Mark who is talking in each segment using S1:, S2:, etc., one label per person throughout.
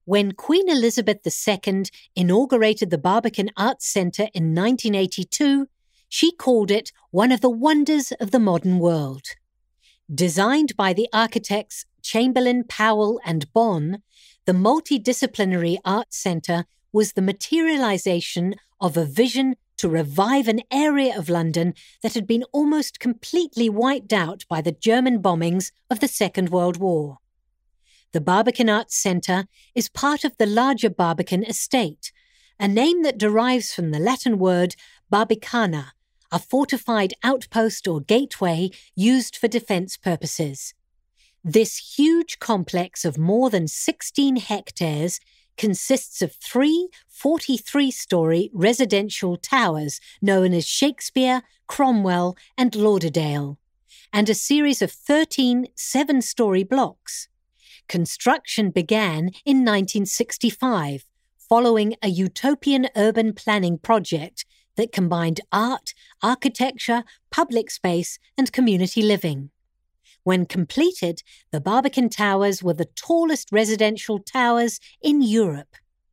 S1: When Queen Elizabeth II inaugurated the Barbican Arts Centre in 1982, she called it one of the wonders of the modern world. Designed by the architects Chamberlain, Powell and Bonn, the multidisciplinary arts centre was the materialisation of a vision to revive an area of London that had been almost completely wiped out by the German bombings of the Second World War. The Barbican Arts Centre is part of the larger Barbican estate, a name that derives from the Latin word barbicana, a fortified outpost or gateway used for defence purposes. This huge complex of more than 16 hectares consists of 3 43-storey residential towers known as Shakespeare, Cromwell and Lauderdale, and a series of 13 7-storey blocks. Construction began in 1965, following a utopian urban planning project that combined art, architecture, public space and community living. When completed, the Barbican Towers were the tallest residential towers in Europe.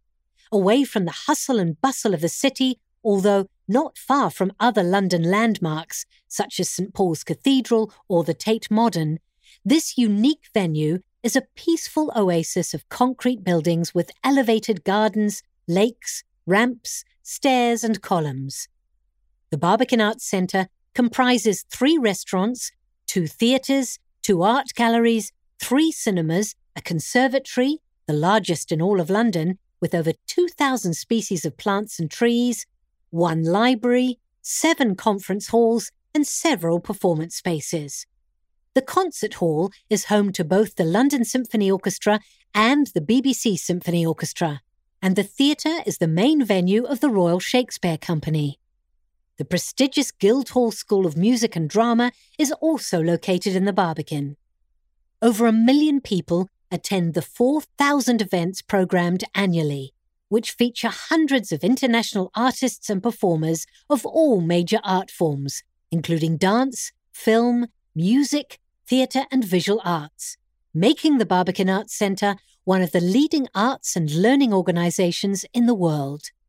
S1: Away from the hustle and bustle of the city, although not far from other London landmarks such as St Paul's Cathedral or the Tate Modern, this unique venue is a peaceful oasis of concrete buildings with elevated gardens, lakes, ramps, stairs and columns. The Barbican Arts Centre comprises 3 restaurants, 2 theatres, 2 art galleries, 3 cinemas, a conservatory, the largest in all of London, with over 2,000 species of plants and trees, 1 library, 7 conference halls and several performance spaces. The concert hall is home to both the London Symphony Orchestra and the BBC Symphony Orchestra, and the theatre is the main venue of the Royal Shakespeare Company. The prestigious Guildhall School of Music and Drama is also located in the Barbican. Over 1 million people attend the 4,000 events programmed annually, which feature hundreds of international artists and performers of all major art forms, including dance, film, music, theatre and visual arts, making the Barbican Arts Centre one of the leading arts and learning organisations in the world.